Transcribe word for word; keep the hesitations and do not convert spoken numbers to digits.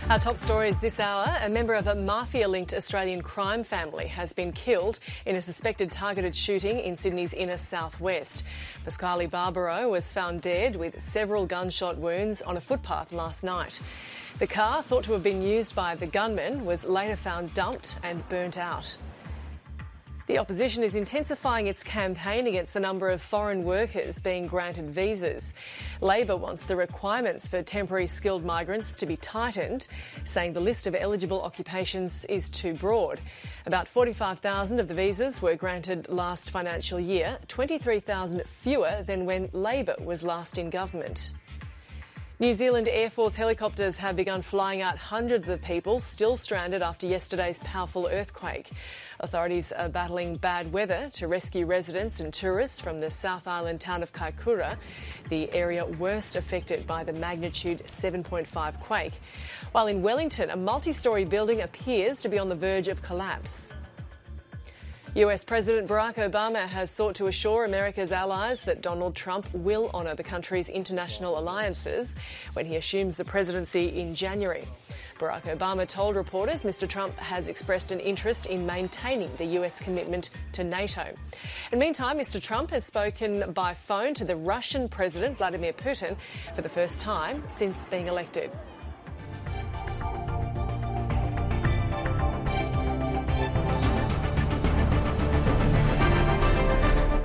Our top stories this hour. A member of a mafia-linked Australian crime family has been killed in a suspected targeted shooting in Sydney's inner southwest. Pasquale Barbaro was found dead with several gunshot wounds on a footpath last night. The car, thought to have been used by the gunman, was later found dumped and burnt out. The opposition is intensifying its campaign against the number of foreign workers being granted visas. Labor wants the requirements for temporary skilled migrants to be tightened, saying the list of eligible occupations is too broad. About forty-five thousand of the visas were granted last financial year, twenty-three thousand fewer than when Labor was last in government. New Zealand Air Force helicopters have begun flying out hundreds of people still stranded after yesterday's powerful earthquake. Authorities are battling bad weather to rescue residents and tourists from the South Island town of Kaikoura, the area worst affected by the magnitude seven point five quake. While in Wellington, a multi-storey building appears to be on the verge of collapse. U S President Barack Obama has sought to assure America's allies that Donald Trump will honour the country's international alliances when he assumes the presidency in January. Barack Obama told reporters Mister Trump has expressed an interest in maintaining the U S commitment to NATO. And meantime, Mister Trump has spoken by phone to the Russian President Vladimir Putin for the first time since being elected.